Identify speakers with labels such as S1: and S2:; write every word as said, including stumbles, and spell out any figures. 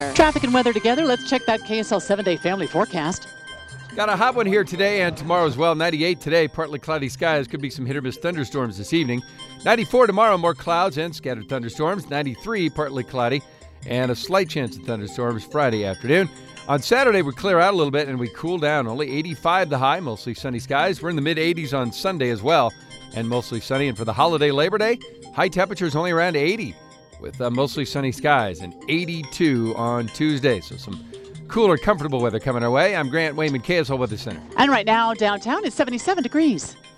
S1: Traffic and weather together. Let's check that K S L seven-day family forecast.
S2: Got a hot one here today and tomorrow as well. ninety-eight today, partly cloudy skies. Could be some hit or miss thunderstorms this evening. ninety-four tomorrow, more clouds and scattered thunderstorms. ninety-three, partly cloudy, and a slight chance of thunderstorms Friday afternoon. On Saturday, we clear out a little bit and we cool down. Only eighty-five the high, mostly sunny skies. We're in the mid-eighties on Sunday as well, and mostly sunny. And for the holiday Labor Day, high temperatures only around eighty with uh, mostly sunny skies, and eighty-two on Tuesday. So some cooler, comfortable weather coming our way. I'm Grant Wayman, K S L Weather Center.
S1: And right now, downtown, it's seventy-seven degrees.